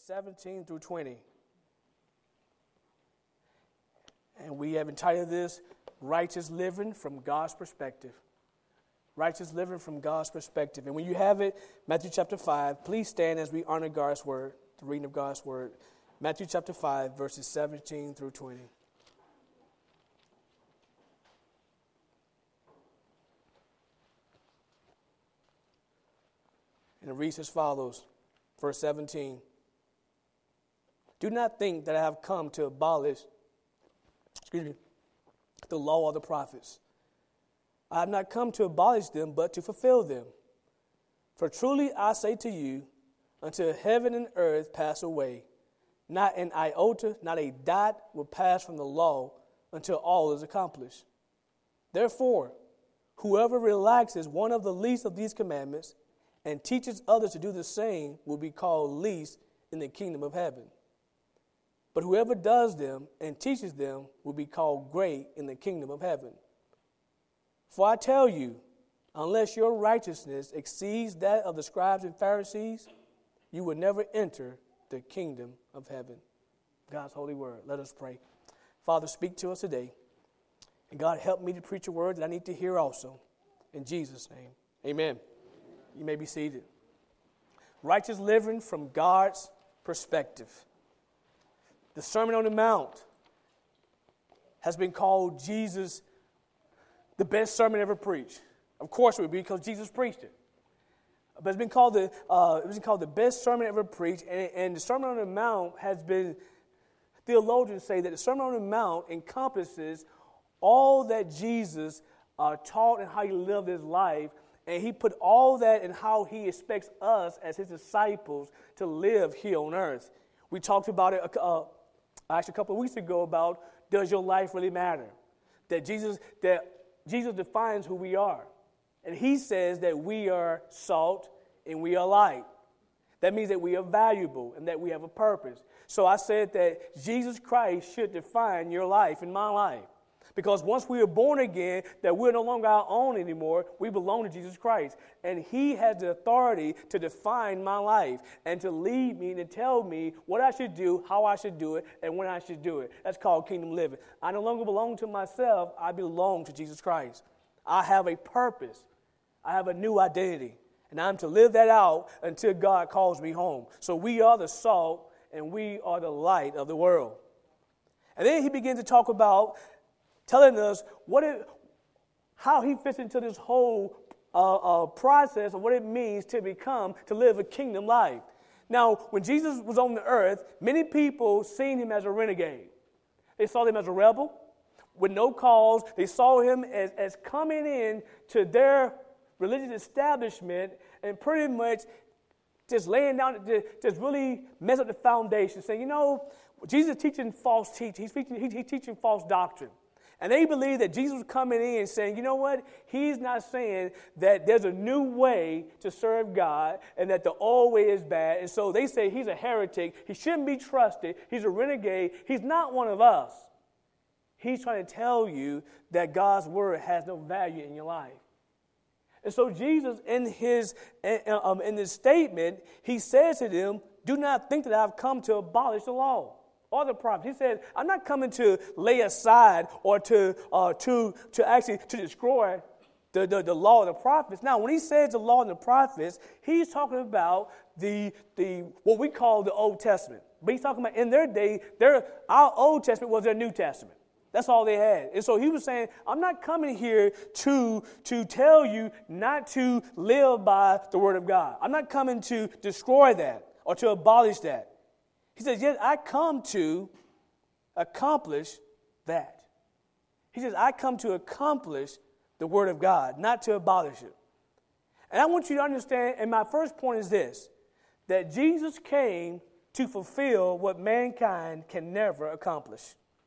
17 through 20. And we have entitled this, Righteous Living from God's Perspective. Righteous Living from God's Perspective. And when you have it, Matthew chapter 5, please stand as we honor God's word, the reading of God's word. Matthew chapter 5, verses 17 through 20. And it reads as follows, verse 17. Do not think that I have come to abolish, the law of the prophets. I have not come to abolish them, but to fulfill them. For truly I say to you, until heaven and earth pass away, not an iota, not a dot will pass from the law until all is accomplished. Therefore, whoever relaxes one of the least of these commandments and teaches others to do the same will be called least in the kingdom of heaven. But whoever does them and teaches them will be called great in the kingdom of heaven. For I tell you, unless your righteousness exceeds that of the scribes and Pharisees, you will never enter the kingdom of heaven. God's holy word. Let us pray. Father, speak to us today. And God, help me to preach a word that I need to hear also. In Jesus' name, amen. You may be seated. Righteous living from God's perspective. The Sermon on the Mount has been called Jesus, the best sermon ever preached. Of course it would be because Jesus preached it. But it's been called the best sermon ever preached. And the Sermon on the Mount has been, theologians say that the Sermon on the Mount encompasses all that Jesus taught and how he lived his life. And he put all that in how he expects us as his disciples to live here on earth. We talked about it actually a couple of weeks ago about, does your life really matter? That Jesus defines who we are. And he says that we are salt and we are light. That means that we are valuable and that we have a purpose. So I said that Jesus Christ should define your life and my life. Because once we are born again, that we're no longer our own anymore. We belong to Jesus Christ. And he has the authority to define my life and to lead me and to tell me what I should do, how I should do it, and when I should do it. That's called kingdom living. I no longer belong to myself. I belong to Jesus Christ. I have a purpose. I have a new identity. And I'm to live that out until God calls me home. So we are the salt and we are the light of the world. And then he begins to talk about telling us how he fits into this whole process of what it means to live a kingdom life. Now, when Jesus was on the earth, many people seen him as a renegade. They saw him as a rebel with no cause. They saw him as coming in to their religious establishment and pretty much just laying down, just really mess up the foundation, saying, Jesus is teaching false teaching. He's teaching false doctrine. And they believe that Jesus was coming in and saying, you know what? He's not saying that there's a new way to serve God and that the old way is bad. And so they say he's a heretic. He shouldn't be trusted. He's a renegade. He's not one of us. He's trying to tell you that God's word has no value in your life. And so Jesus, in this statement, he says to them, do not think that I've come to abolish the law or the prophets. He said, I'm not coming to lay aside or to destroy the law of the prophets. Now, when he says the law and the prophets, he's talking about the what we call the Old Testament. But he's talking about in their day, our Old Testament was their New Testament. That's all they had. And so he was saying, I'm not coming here to tell you not to live by the word of God. I'm not coming to destroy that or to abolish that. He says, yes, I come to accomplish that. He says, I come to accomplish the word of God, not to abolish it. And I want you to understand, and my first point is this, that Jesus came to fulfill what mankind can never accomplish.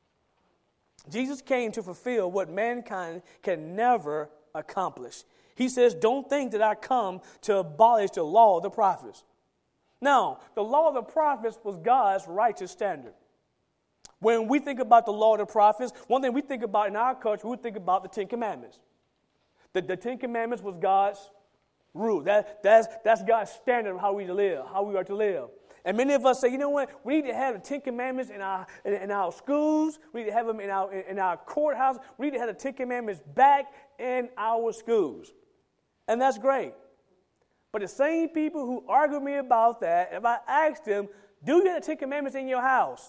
Jesus came to fulfill what mankind can never accomplish. He says, don't think that I come to abolish the law of the prophets. Now, the law of the prophets was God's righteous standard. When we think about the law of the prophets, one thing we think about in our culture, we think about the Ten Commandments. The Ten Commandments was God's rule. That's God's standard of how we are to live. And many of us say, you know what? We need to have the Ten Commandments in our schools. We need to have them in our courthouse. We need to have the Ten Commandments back in our schools. And that's great. But the same people who argue with me about that, if I ask them, do you have the Ten Commandments in your house?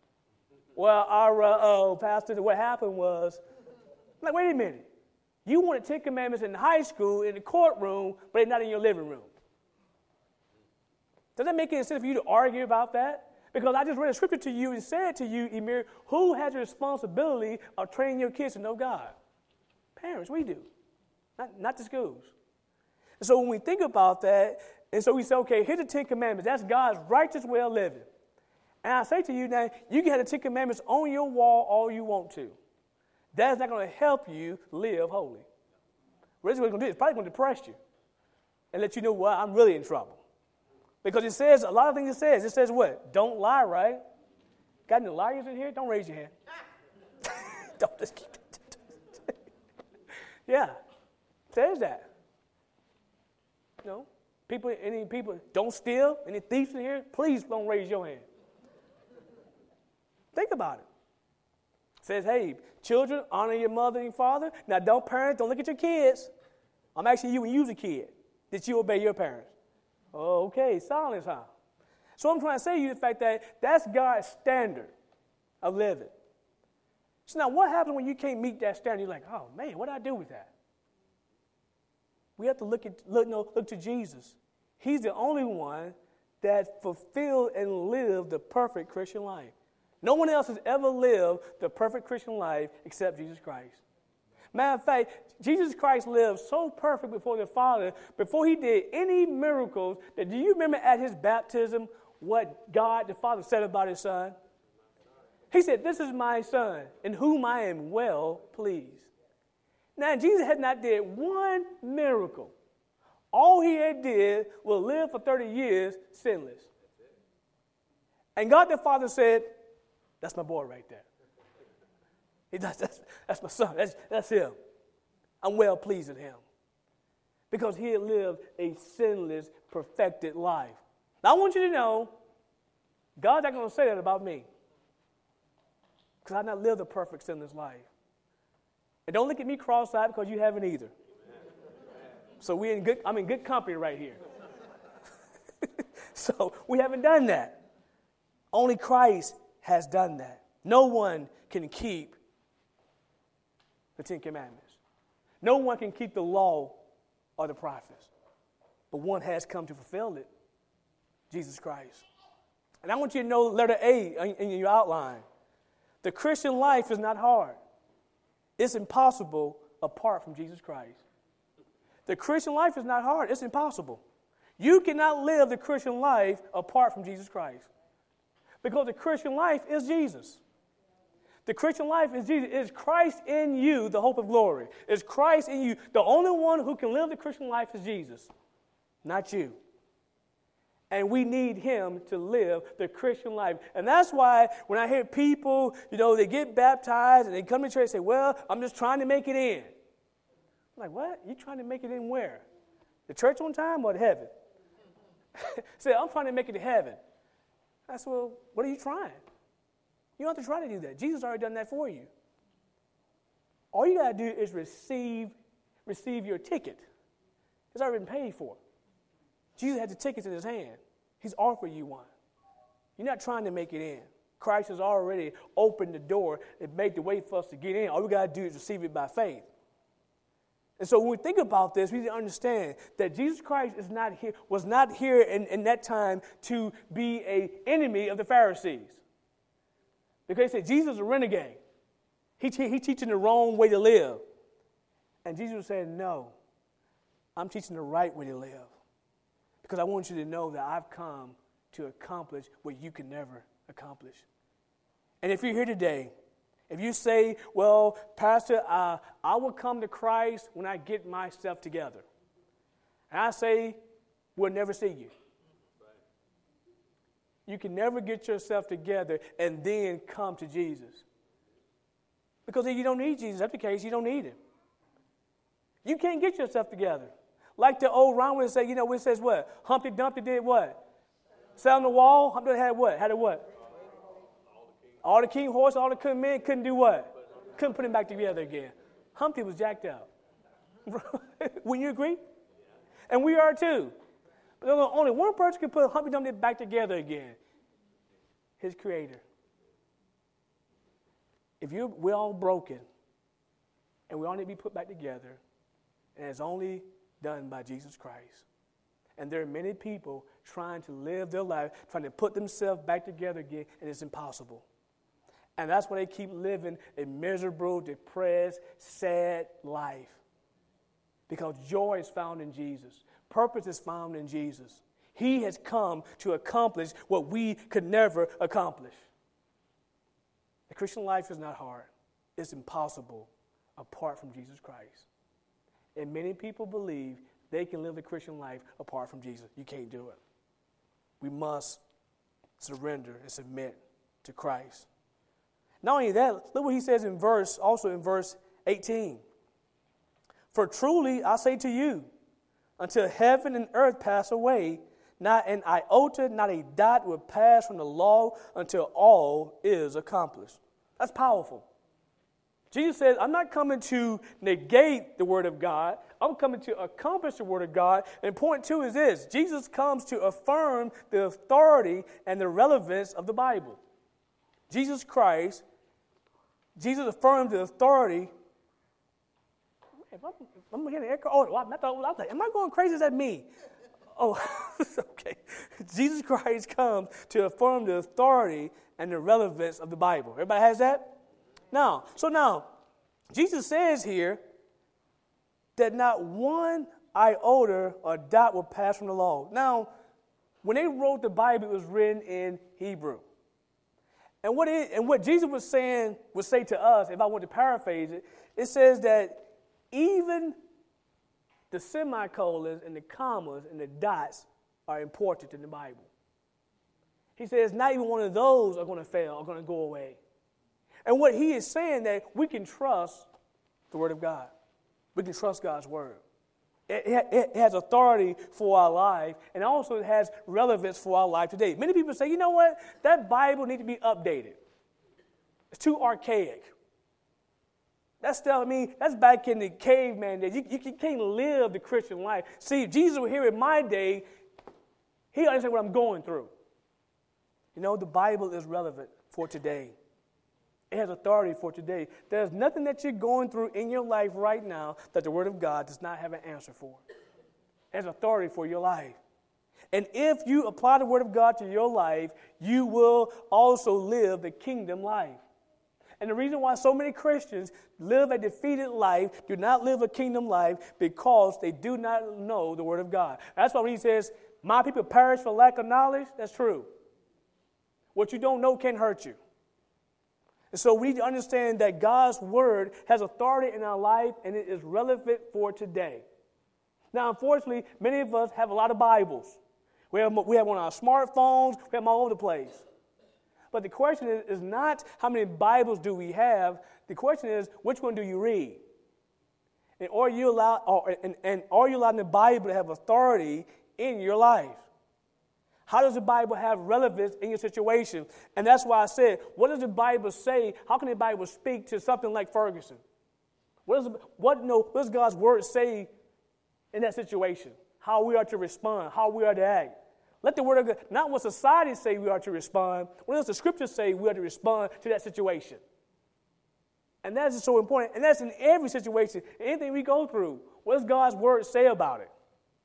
Well, Pastor, what happened was, I'm like, wait a minute. You want the Ten Commandments in high school, in the courtroom, but they're not in your living room. Does that make any sense for you to argue about that? Because I just read a scripture to you and said to you, Emir, who has the responsibility of training your kids to know God? Parents, we do, not the schools. And so when we think about that, and so we say, okay, here's the Ten Commandments. That's God's righteous way of living. And I say to you now, you can have the Ten Commandments on your wall all you want to. That's not going to help you live holy. What it's going to do is probably going to depress you and let you know, well, I'm really in trouble. Because it says, a lot of things it says. It says what? Don't lie, right? Got any liars in here? Don't raise your hand. Don't just keep it. Yeah. It says that. Any people, don't steal. Any thieves in here? Please don't raise your hand. Think about it. It says, hey, children, honor your mother and father. Now, don't look at your kids. I'm asking you when you was a kid, did you obey your parents? Oh, okay, silence, huh? So I'm trying to say to you the fact that that's God's standard of living. So now what happens when you can't meet that standard? You're like, oh, man, what do I do with that? We have to look to Jesus. He's the only one that fulfilled and lived the perfect Christian life. No one else has ever lived the perfect Christian life except Jesus Christ. Matter of fact, Jesus Christ lived so perfect before the Father, before he did any miracles, that do you remember at his baptism what God the Father said about his son? He said, this is my son, in whom I am well pleased. Now, Jesus had not did one miracle. All he had did was live for 30 years sinless. And God the Father said, that's my boy right there. That's my son. That's him. I'm well pleased with him. Because he had lived a sinless, perfected life. Now, I want you to know, God's not going to say that about me. Because I've not lived a perfect, sinless life. And don't look at me cross-eyed because you haven't either. So I'm in good company right here. So we haven't done that. Only Christ has done that. No one can keep the Ten Commandments. No one can keep the law or the prophets. But one has come to fulfill it, Jesus Christ. And I want you to know letter A in your outline. The Christian life is not hard. It's impossible apart from Jesus Christ. The Christian life is not hard. It's impossible. You cannot live the Christian life apart from Jesus Christ. Because the Christian life is Jesus. The Christian life is Jesus. It is Christ in you, the hope of glory. It's Christ in you. The only one who can live the Christian life is Jesus, not you. And we need him to live the Christian life. And that's why when I hear people, they get baptized and they come to church and say, well, I'm just trying to make it in. I'm like, what? You trying to make it in where? The church on time or to heaven? Say, I'm trying to make it to heaven. I said, well, what are you trying? You don't have to try to do that. Jesus already done that for you. All you got to do is receive your ticket. It's already been paid for. Jesus had the tickets in his hand. He's offered you one. You're not trying to make it in. Christ has already opened the door and made the way for us to get in. All we got to do is receive it by faith. And so when we think about this, we need to understand that Jesus Christ was not here in that time to be an enemy of the Pharisees. Because they said Jesus is a renegade. He's teaching the wrong way to live. And Jesus was saying, no, I'm teaching the right way to live. Because I want you to know that I've come to accomplish what you can never accomplish. And if you're here today, if you say, well, Pastor, I will come to Christ when I get myself together. And I say, we'll never see you. You can never get yourself together and then come to Jesus. Because if you don't need Jesus, that's the case, you don't need him. You can't get yourself together. Like the old rhyme would say, it says what? Humpty Dumpty did what? Sat on the wall. Humpty had what? Had a what? All the king horse, all the men couldn't do what? Couldn't put him back together again. Humpty was jacked up. Wouldn't you agree? And we are too. But only one person can put Humpty Dumpty back together again. His creator. We're all broken, and we all need to be put back together, and it's only done by Jesus Christ. And there are many people trying to live their life, trying to put themselves back together again, and it's impossible. And that's why they keep living a miserable, depressed, sad life. Because joy is found in Jesus. Purpose is found in Jesus. He has come to accomplish what we could never accomplish. The Christian life is not hard. It's impossible apart from Jesus Christ. And many people believe they can live the Christian life apart from Jesus. You can't do it. We must surrender and submit to Christ. Not only that, look what he says in verse 18. For truly I say to you, until heaven and earth pass away, not an iota, not a dot will pass from the law until all is accomplished. That's powerful. Jesus says, I'm not coming to negate the Word of God. I'm coming to accomplish the Word of God. And point two is this. Jesus comes to affirm the authority and the relevance of the Bible. Jesus Christ, Jesus affirmed the authority. I'm hearing an echo. Oh, I was like, am I going crazy? Is that me? Oh, okay. Jesus Christ comes to affirm the authority and the relevance of the Bible. Everybody has that? Now, Jesus says here that not one iota or dot will pass from the law. Now, when they wrote the Bible, it was written in Hebrew. And what Jesus would say to us, if I want to paraphrase it, it says that even the semicolons and the commas and the dots are important in the Bible. He says not even one of those are going to fail, are going to go away. And what he is saying that we can trust the Word of God. We can trust God's Word. It has authority for our life, and also it has relevance for our life today. Many people say, you know what? That Bible needs to be updated. It's too archaic. That's telling me that's back in the caveman days. You can't live the Christian life. See, if Jesus were here in my day, he understands what I'm going through. You know, the Bible is relevant for today. It has authority for today. There's nothing that you're going through in your life right now that the Word of God does not have an answer for. It has authority for your life. And if you apply the Word of God to your life, you will also live the kingdom life. And the reason why so many Christians live a defeated life, do not live a kingdom life, because they do not know the Word of God. That's why when he says, my people perish for lack of knowledge, that's true. What you don't know can hurt you. And so we need to understand that God's Word has authority in our life, and it is relevant for today. Now, unfortunately, many of us have a lot of Bibles. We have on our smartphones, we have them all over the place. But the question is not how many Bibles do we have. The question is, which one do you read? And are you allowing the Bible to have authority in your life? How does the Bible have relevance in your situation? And that's why I said, what does the Bible say? How can the Bible speak to something like Ferguson? What does God's Word say in that situation? How we are to respond, how we are to act. Let the Word of God, not what society say we are to respond. What does the Scripture say we are to respond to that situation? And that is so important. And that's in every situation, anything we go through. What does God's Word say about it?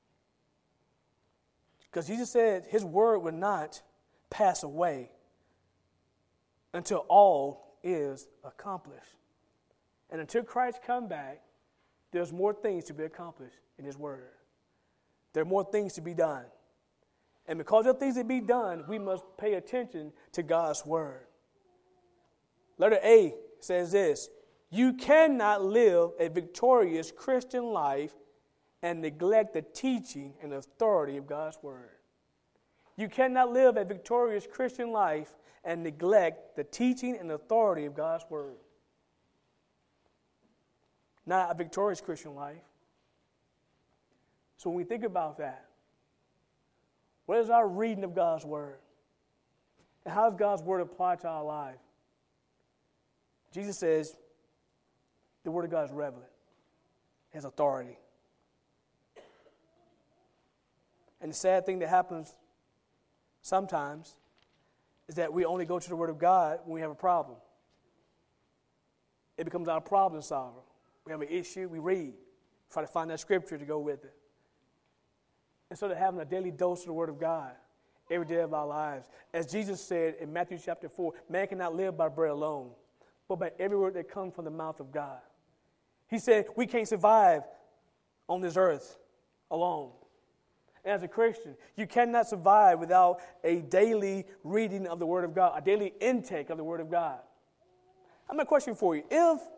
Because Jesus said His Word would not pass away until all is accomplished. And until Christ come back, there's more things to be accomplished in His Word. There are more things to be done. And because of things to be done, we must pay attention to God's Word. Letter A says this: you cannot live a victorious Christian life and neglect the teaching and authority of God's Word. You cannot live a victorious Christian life and neglect the teaching and authority of God's Word. Not a victorious Christian life. So when we think about that, What is our reading of God's word? And how does God's word apply to our life? Jesus says the word of God is relevant. It has authority. And the sad thing that happens sometimes is that we only go to the word of God when we have a problem. It becomes our problem solver. We have an issue, we read, try to find that scripture to go with it. Instead of having a daily dose of the word of God every day of our lives. As Jesus said in Matthew chapter 4, man cannot live by bread alone, but by every word that comes from the mouth of God. He said we can't survive on this earth alone. And as a Christian, you cannot survive without a daily reading of the Word of God, a daily intake of the Word of God. I have a question for you.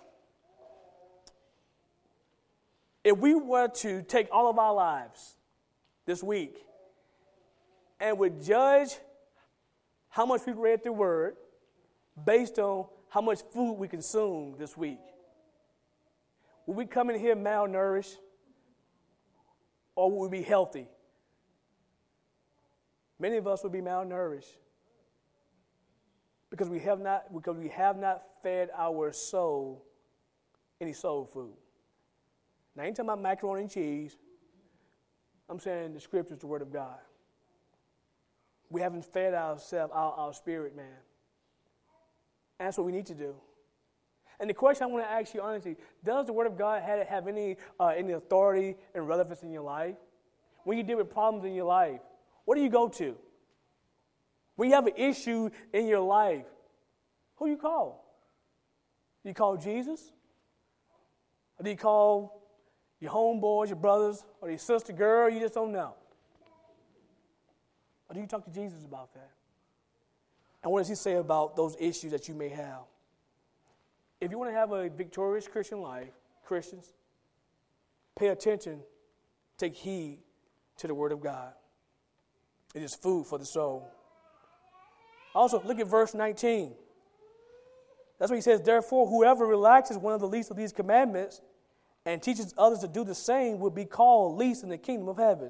If we were to take all of our lives this week and would judge how much we read the Word based on how much food we consumed this week, would we come in here malnourished or would we be healthy? Many of us would be malnourished because we have not fed our soul any soul food. Now, I ain't talking about macaroni and cheese. I'm saying the scriptures, the word of God. We haven't fed ourselves, our spirit, man. And that's what we need to do. And the question I want to ask you honestly, does the word of God have any authority and relevance in your life? When you deal with problems in your life, what do you go to? When you have an issue in your life, who do you call? Do you call Jesus? Or do you call your homeboys, your brothers, or your sister, girl, you just don't know? Or do you talk to Jesus about that? And what does he say about those issues that you may have? If you want to have a victorious Christian life, Christians, pay attention, take heed to the word of God. It is food for the soul. Also, look at verse 19. That's what he says, therefore, whoever relaxes one of the least of these commandments and teaches others to do the same will be called least in the kingdom of heaven.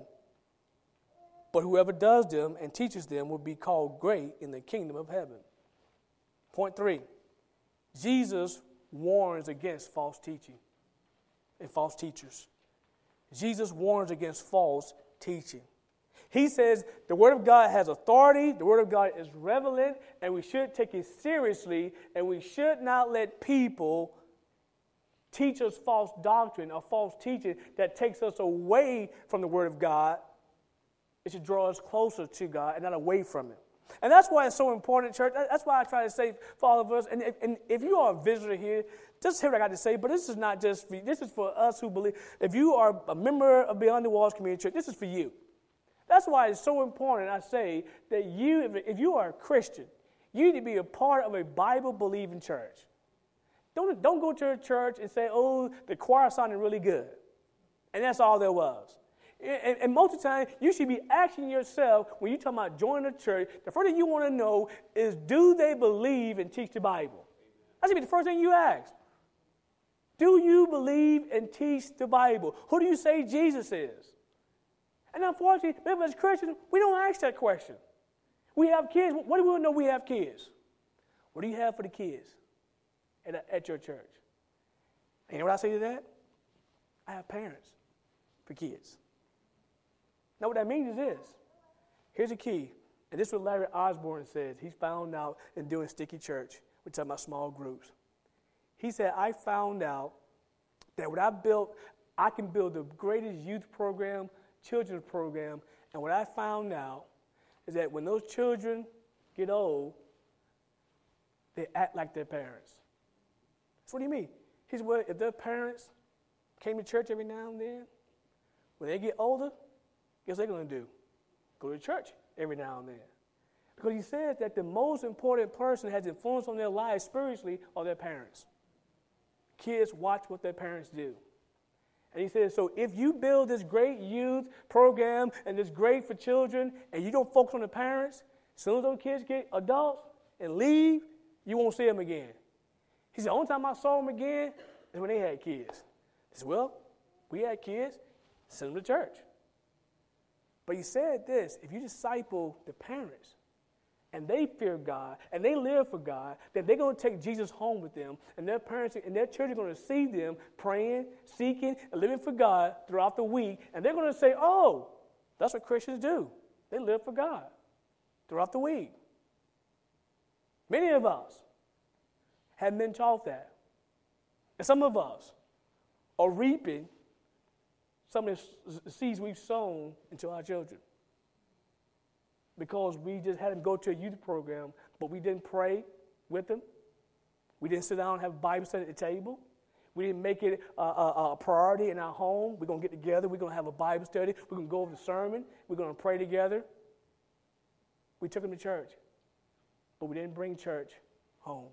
But whoever does them and teaches them will be called great in the kingdom of heaven. Point 3. Jesus warns against false teaching and false teachers. Jesus warns against false teaching. He says the Word of God has authority, the Word of God is relevant, and we should take it seriously, and we should not let people teach us false doctrine or false teaching that takes us away from the Word of God. It should draw us closer to God and not away from it. And that's why it's so important, church. That's why I try to say for all of us, and if you are a visitor here, just hear what I got to say, but this is not just for you. This is for us who believe. If you are a member of Beyond the Walls Community Church, this is for you. That's why it's so important, I say, that if you are a Christian, you need to be a part of a Bible-believing church. Don't go to a church and say, oh, the choir sounded really good. And that's all there was. And most of the time, you should be asking yourself, when you're talking about joining a church, the first thing you want to know is, do they believe and teach the Bible? That should be the first thing you ask. Do you believe and teach the Bible? Who do you say Jesus is? And unfortunately, many of us Christians, we don't ask that question. We have kids. What do we know we have kids? What do you have for the kids at your church? And you know what I say to that? I have parents for kids. Now what that means is this. Here's the key. And this is what Larry Osborne says. He found out in doing Sticky Church. We're talking about small groups. He said, I found out that what I built, I can build the greatest youth program, children's program, and what I found out is that when those children get old, they act like their parents. So what do you mean? He said, well, if their parents came to church every now and then, when they get older, guess what they're going to do? Go to church every now and then. Because he says that the most important person that has influence on their lives spiritually are their parents. Kids watch what their parents do. And he says, so if you build this great youth program and this great for children and you don't focus on the parents, as soon as those kids get adults and leave, you won't see them again. He said, the only time I saw them again is when they had kids. He said, well, we had kids, send them to church. But he said this, if you disciple the parents, and they fear God, and they live for God, then they're going to take Jesus home with them, and their parents and their children are going to see them praying, seeking, and living for God throughout the week, and they're going to say, oh, that's what Christians do. They live for God throughout the week. Many of us have been taught that. And some of us are reaping some of the seeds we've sown into our children. Because we just had them go to a youth program, but we didn't pray with them. We didn't sit down and have Bible study at the table. We didn't make it a priority in our home. We're going to get together. We're going to have a Bible study. We're going to go over the sermon. We're going to pray together. We took them to church, but we didn't bring church home.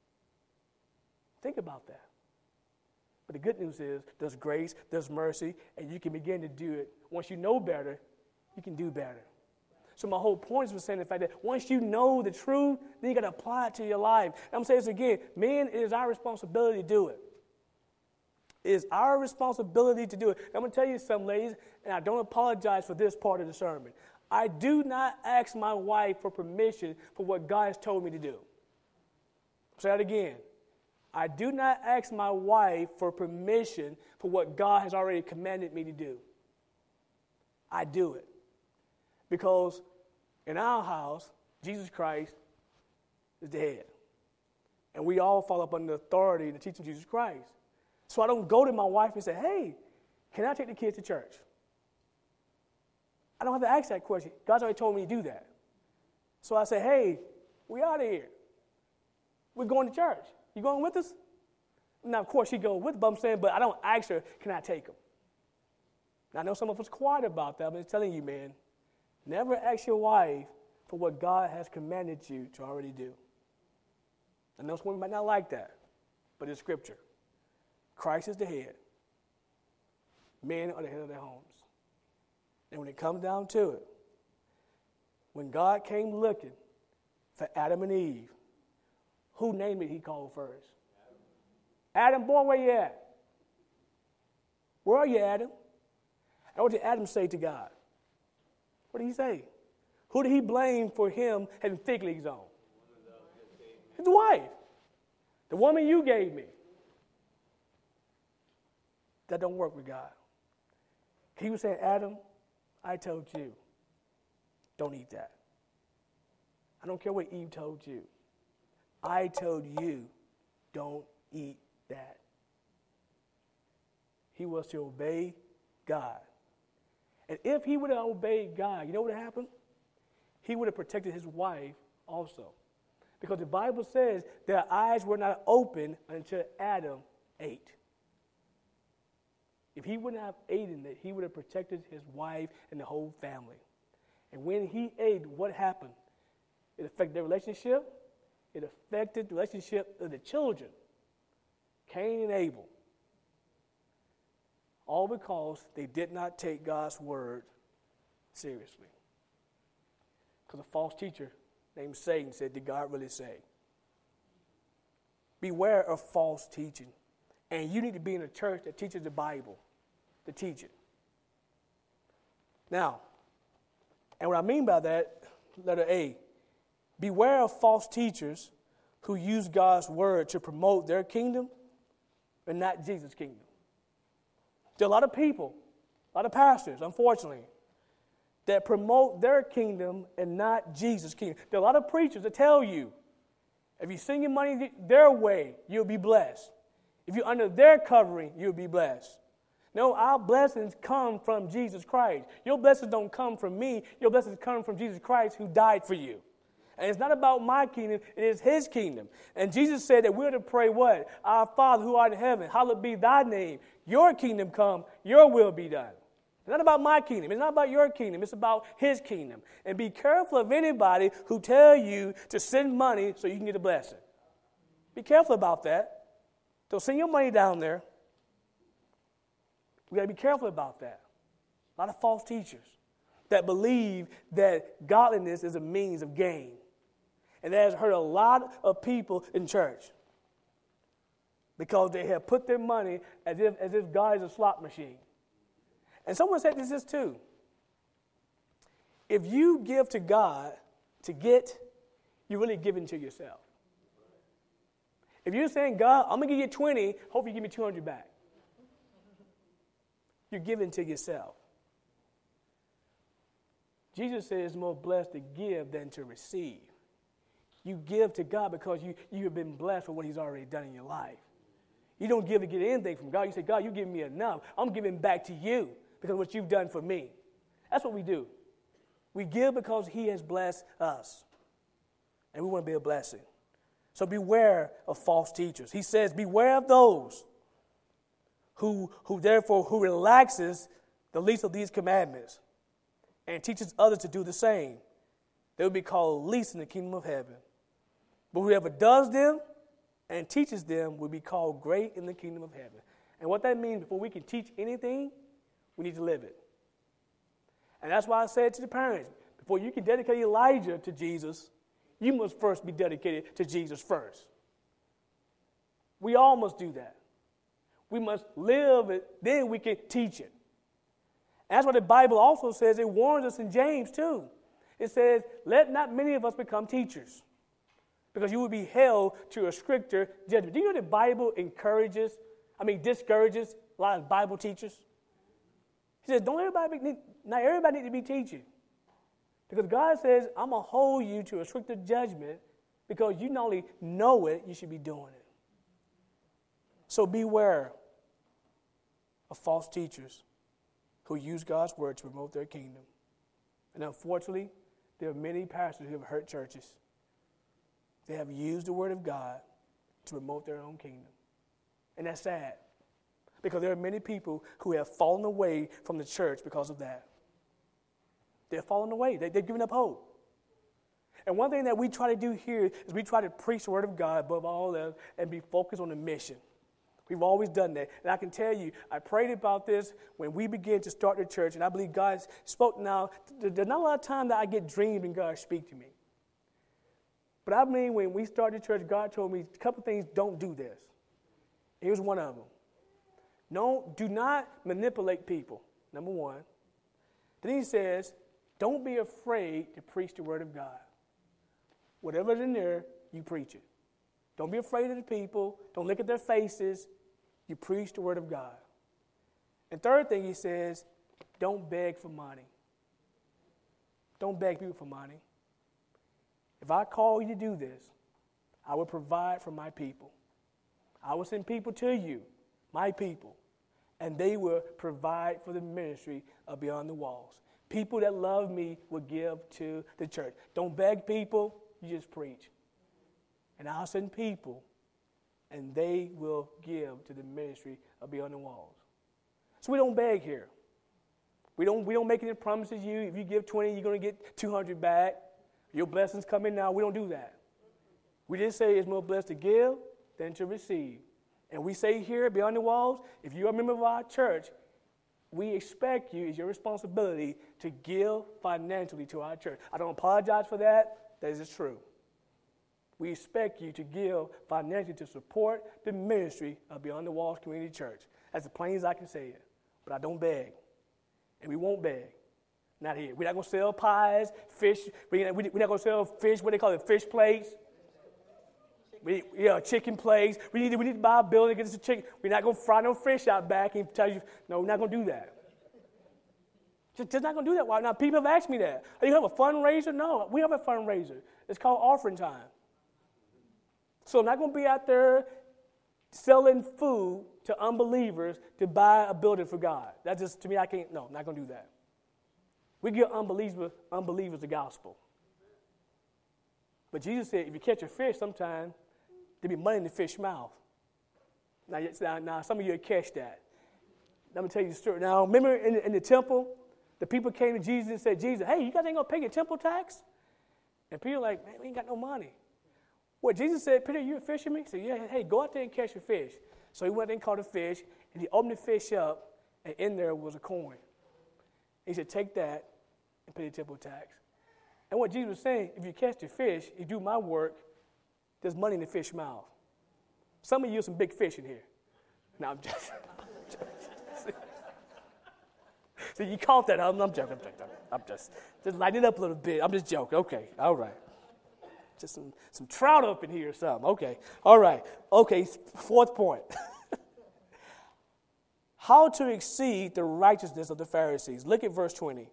Think about that. But the good news is there's grace, there's mercy, and you can begin to do it. Once you know better, you can do better. So my whole point is saying the fact that once you know the truth, then you got to apply it to your life. And I'm going to say this again. Men, it is our responsibility to do it. It is our responsibility to do it. And I'm going to tell you something, ladies, and I don't apologize for this part of the sermon. I do not ask my wife for permission for what God has told me to do. Say that again. I do not ask my wife for permission for what God has already commanded me to do. I do it. Because in our house, Jesus Christ is the head. And we all fall up under the authority and the teaching of Jesus Christ. So I don't go to my wife and say, hey, can I take the kids to church? I don't have to ask that question. God's already told me to do that. So I say, hey, we out of here. We're going to church. You going with us? Now, of course, she goes with, but I'm saying, but I don't ask her, can I take them? Now, I know some of us quiet about that, but I'm telling you, man, never ask your wife for what God has commanded you to already do. I know some women might not like that, but it's scripture. Christ is the head. Men are the head of their homes. And when it comes down to it, when God came looking for Adam and Eve, who named it he called first? Adam, boy, where you at? Where are you, Adam? And what did Adam say to God? What did he say? Who did he blame for him having fig leaves on? His wife. The woman you gave me. That don't work with God. He was saying, Adam, I told you, don't eat that. I don't care what Eve told you. I told you, don't eat that. He was to obey God. And if he would have obeyed God, you know what would have happened? He would have protected his wife also. Because the Bible says their eyes were not open until Adam ate. If he wouldn't have eaten it, he would have protected his wife and the whole family. And when he ate, what happened? It affected their relationship. It affected the relationship of the children, Cain and Abel. All because they did not take God's word seriously. Because a false teacher named Satan said, did God really say? Beware of false teaching. And you need to be in a church that teaches the Bible, to teach it. Now, and what I mean by that, letter A, beware of false teachers who use God's word to promote their kingdom and not Jesus' kingdom. There are a lot of people, a lot of pastors, unfortunately, that promote their kingdom and not Jesus' kingdom. There are a lot of preachers that tell you, if you send your money their way, you'll be blessed. If you're under their covering, you'll be blessed. No, our blessings come from Jesus Christ. Your blessings don't come from me. Your blessings come from Jesus Christ who died for you. And it's not about my kingdom. It is his kingdom. And Jesus said that we're to pray what? Our Father who art in heaven, hallowed be thy name. Your kingdom come, your will be done. It's not about my kingdom. It's not about your kingdom. It's about his kingdom. And be careful of anybody who tell you to send money so you can get a blessing. Be careful about that. Don't send your money down there. We got to be careful about that. A lot of false teachers that believe that godliness is a means of gain. And that has hurt a lot of people in church because they have put their money as if God is a slot machine. And someone said this too. if you give to God to get, you're really giving to yourself. If you're saying, God, I'm going to give you 20, hope you give me 200 back. You're giving to yourself. Jesus says it's more blessed to give than to receive. You give to God because you have been blessed for what he's already done in your life. You don't give to get anything from God. You say, God, you give me enough. I'm giving back to you because of what you've done for me. That's what we do. We give because he has blessed us. And we want to be a blessing. So beware of false teachers. He says, beware of those who relaxes the least of these commandments and teaches others to do the same. They will be called least in the kingdom of heaven. But whoever does them and teaches them will be called great in the kingdom of heaven. And what that means, before we can teach anything, we need to live it. And that's why I said to the parents, before you can dedicate Elijah to Jesus, you must first be dedicated to Jesus first. We all must do that. We must live it, then we can teach it. And that's what the Bible also says. It warns us in James too. It says, let not many of us become teachers, because you will be held to a stricter judgment. Do you know the Bible discourages a lot of Bible teachers? He says, not everybody need to be teaching. Because God says, I'm going to hold you to a stricter judgment because you not only know it, you should be doing it. So beware of false teachers who use God's word to promote their kingdom. And unfortunately, there are many pastors who have hurt churches. They have used the word of God to promote their own kingdom. And that's sad, because there are many people who have fallen away from the church because of that. They're falling away. They've given up hope. And one thing that we try to do here is we try to preach the word of God above all else and be focused on the mission. We've always done that. And I can tell you, I prayed about this when we began to start the church, and I believe God spoke now. There's not a lot of time that I get dreamed and God speak to me. But I mean, when we started the church, God told me a couple of things: don't do this. Here's one of them. Do not manipulate people, number one. Then he says, don't be afraid to preach the word of God. Whatever's in there, you preach it. Don't be afraid of the people. Don't look at their faces. You preach the word of God. And third thing he says, don't beg for money. Don't beg people for money. If I call you to do this, I will provide for my people. I will send people to you, my people, and they will provide for the ministry of Beyond the Walls. People that love me will give to the church. Don't beg people, you just preach. And I'll send people, and they will give to the ministry of Beyond the Walls. So we don't beg here. We don't make any promises to you. If you give 20, you're going to get 200 back. Your blessings come in now. We don't do that. We just say it's more blessed to give than to receive. And we say here, Beyond the Walls, if you're a member of our church, we expect you, it's your responsibility to give financially to our church. I don't apologize for that. That is true. We expect you to give financially to support the ministry of Beyond the Walls Community Church. That's as plain as I can say it. But I don't beg. And we won't beg. Not here. We're not going to sell pies, fish. We're not going to sell fish, what they call it, fish plates. Chicken plates. We need to buy a building, get us a chicken. We're not going to fry no fish out back and tell you, no, we're not going to do that. Just not going to do that. Why? Now, people have asked me that. Oh, you have a fundraiser? No, we have a fundraiser. It's called offering time. So I'm not going to be out there selling food to unbelievers to buy a building for God. That's just, to me, I'm not going to do that. We give unbelievers the gospel. But Jesus said, if you catch a fish, sometimes there'll be money in the fish's mouth. Now some of you will catch that. Let me tell you the story. Now, remember in the temple, the people came to Jesus and said, Jesus, hey, you guys ain't going to pay your temple tax? And Peter like, man, we ain't got no money. Well, Jesus said, Peter, you a fisherman? He said, yeah, hey, go out there and catch a fish. So he went there and caught a fish, and he opened the fish up, and in there was a coin. He said, take that and pay the temple tax. And what Jesus was saying, if you catch the fish, you do my work, there's money in the fish's mouth. Some of you are some big fish in here. No, I'm just... See, you caught that. I'm joking. I'm just lighten it up a little bit. I'm just joking. Okay, all right. Just some trout up in here or something. Okay, all right. Okay, fourth point. How to exceed the righteousness of the Pharisees. Look at verse 20.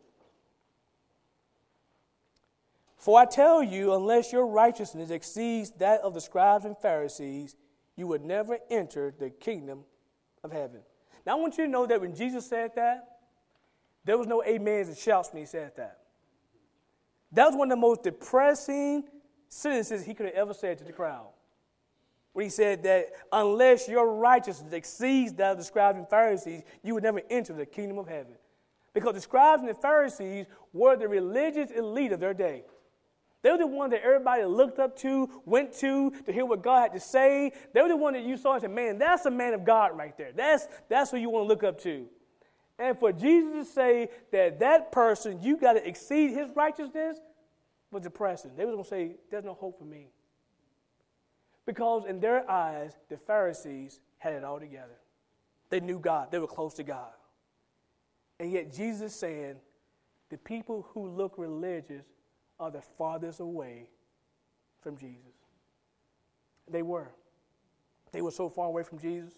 For I tell you, unless your righteousness exceeds that of the scribes and Pharisees, you would never enter the kingdom of heaven. Now, I want you to know that when Jesus said that, there was no amens and shouts when he said that. That was one of the most depressing sentences he could have ever said to the crowd. When he said that unless your righteousness exceeds that of the scribes and Pharisees, you would never enter the kingdom of heaven. Because the scribes and the Pharisees were the religious elite of their day. They were the ones that everybody looked up to, went to hear what God had to say. They were the one that you saw and said, man, that's a man of God right there. That's who you want to look up to. And for Jesus to say that person, you got to exceed his righteousness, was depressing. They were going to say, there's no hope for me. Because in their eyes, the Pharisees had it all together. They knew God. They were close to God. And yet Jesus is saying, the people who look religious are the farthest away from Jesus. They were. They were so far away from Jesus.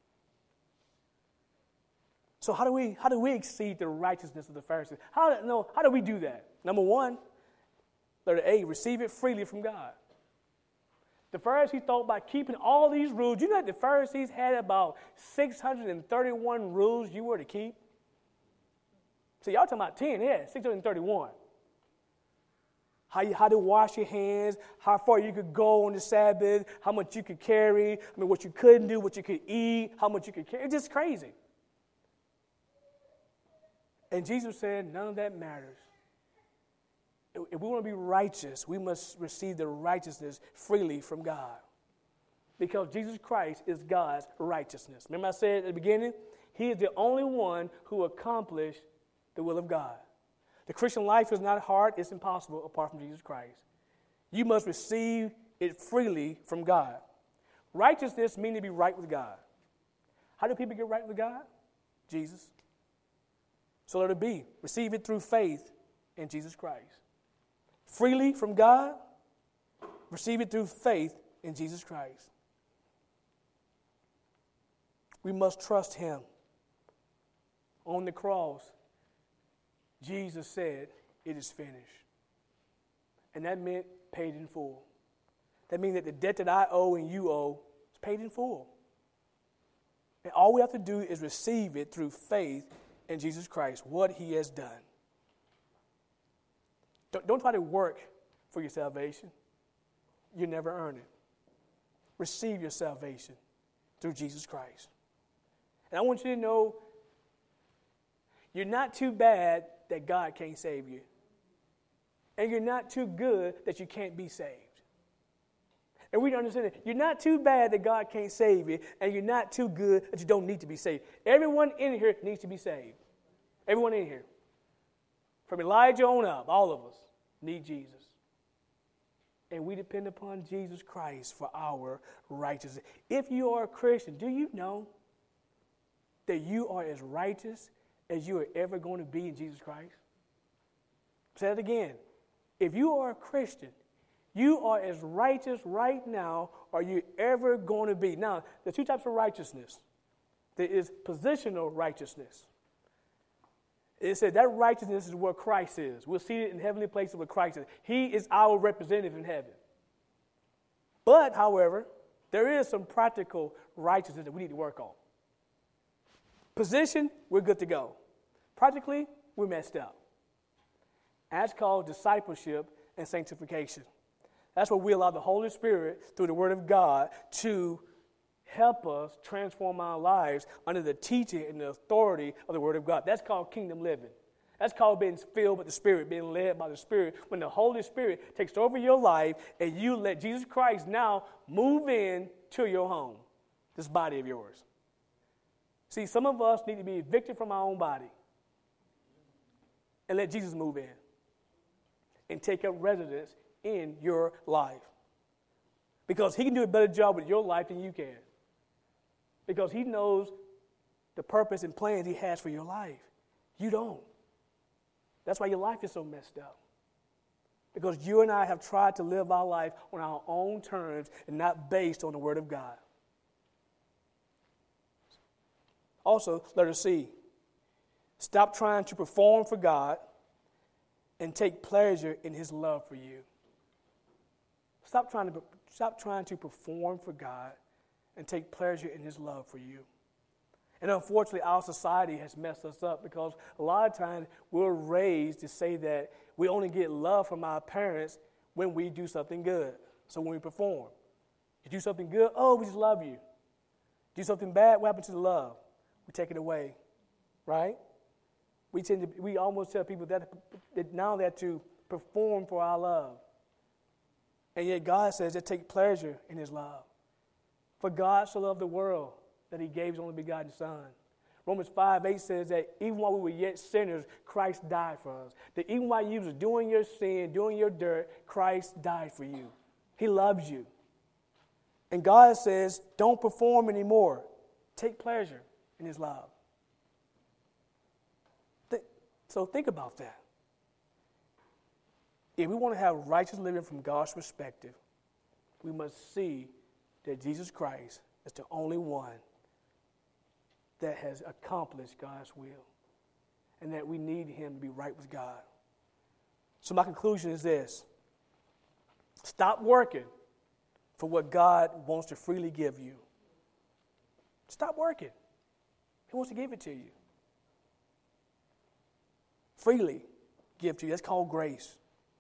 So how do we exceed the righteousness of the Pharisees? How do we do that? Number one, letter A, receive it freely from God. The Pharisees thought by keeping all these rules, you know that the Pharisees had about 631 rules you were to keep? See, y'all talking about 10, yeah, 631. How to wash your hands, how far you could go on the Sabbath, how much you could carry, what you couldn't do, what you could eat, how much you could carry. It's just crazy. And Jesus said, none of that matters. If we want to be righteous, we must receive the righteousness freely from God. Because Jesus Christ is God's righteousness. Remember I said at the beginning, he is the only one who accomplished the will of God. The Christian life is not hard, it's impossible apart from Jesus Christ. You must receive it freely from God. Righteousness means to be right with God. How do people get right with God? Jesus. So let it be. Receive it through faith in Jesus Christ. Freely from God, receive it through faith in Jesus Christ. We must trust him. On the cross, Jesus said, it is finished. And that meant paid in full. That means that the debt that I owe and you owe is paid in full. And all we have to do is receive it through faith in Jesus Christ, what he has done. Don't try to work for your salvation. You never earn it. Receive your salvation through Jesus Christ. And I want you to know you're not too bad that God can't save you. And you're not too good that you can't be saved. And we don't understand that. You're not too bad that God can't save you, and you're not too good that you don't need to be saved. Everyone in here needs to be saved. Everyone in here. From Elijah on up, all of us need Jesus. And we depend upon Jesus Christ for our righteousness. If you are a Christian, do you know that you are as righteous as you are ever going to be in Jesus Christ? Say it again. If you are a Christian, you are as righteous right now are you ever going to be. Now, there are two types of righteousness. There is positional righteousness. It said that righteousness is where Christ is. We'll see it in heavenly places where Christ is. He is our representative in heaven. But, however, there is some practical righteousness that we need to work on. Position, we're good to go. Practically, we're messed up. And that's called discipleship and sanctification. That's where we allow the Holy Spirit, through the Word of God, to help us transform our lives under the teaching and the authority of the Word of God. That's called kingdom living. That's called being filled with the Spirit, being led by the Spirit. When the Holy Spirit takes over your life and you let Jesus Christ now move in to your home, this body of yours. See, some of us need to be evicted from our own body and let Jesus move in and take up residence in your life. Because he can do a better job with your life than you can. Because he knows the purpose and plans he has for your life. You don't. That's why your life is so messed up. Because you and I have tried to live our life on our own terms and not based on the Word of God. Also, letter C. Stop trying to perform for God and take pleasure in His love for you. Stop trying to perform for God and take pleasure in His love for you. And unfortunately, our society has messed us up because a lot of times we're raised to say that we only get love from our parents when we do something good. So when we perform. You do something good, oh, we just love you. Do something bad, what happens to the love? We take it away, right? We almost tell people that now they're to perform for our love. And yet God says to take pleasure in His love. For God so loved the world that He gave His only begotten Son. Romans 5:8 says that even while we were yet sinners, Christ died for us. That even while you was doing your sin, doing your dirt, Christ died for you. He loves you. And God says, don't perform anymore. Take pleasure in His love. So think about that. If we want to have righteous living from God's perspective, we must see that Jesus Christ is the only one that has accomplished God's will, and that we need Him to be right with God. So my conclusion is this. Stop working for what God wants to freely give you. Stop working. He wants to give it to you. Freely give to you. That's called grace.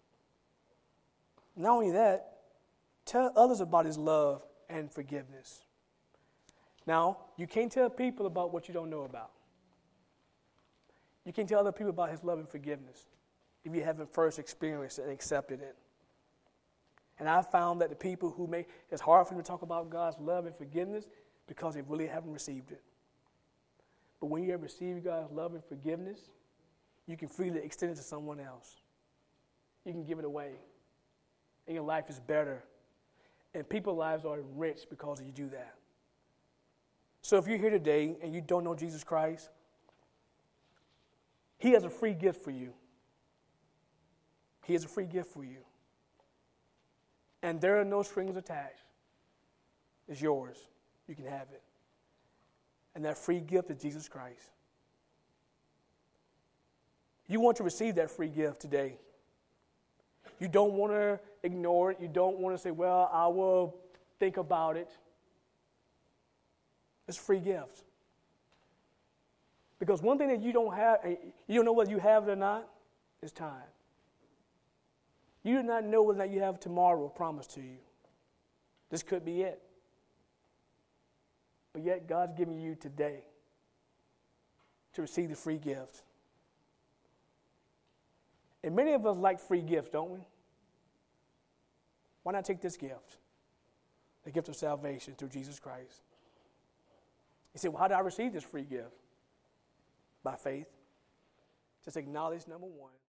Not only that, tell others about His love and forgiveness. Now, you can't tell people about what you don't know about. You can't tell other people about His love and forgiveness if you haven't first experienced it and accepted it. And I found that the people who it's hard for them to talk about God's love and forgiveness because they really haven't received it. But when you have received God's love and forgiveness, you can freely extend it to someone else. You can give it away. And your life is better. And people's lives are enriched because you do that. So if you're here today and you don't know Jesus Christ, He has a free gift for you. He has a free gift for you. And there are no strings attached. It's yours. You can have it. And that free gift is Jesus Christ. You want to receive that free gift today. You don't want to ignore it. You don't want to say, well, I will think about it. It's a free gift. Because one thing that you don't have, and you don't know whether you have it or not, is time. You do not know whether or not you have tomorrow promised to you. This could be it. But yet God's giving you today to receive the free gift. And many of us like free gifts, don't we? Why not take this gift? The gift of salvation through Jesus Christ. You say, well, how do I receive this free gift? By faith. Just acknowledge, number one.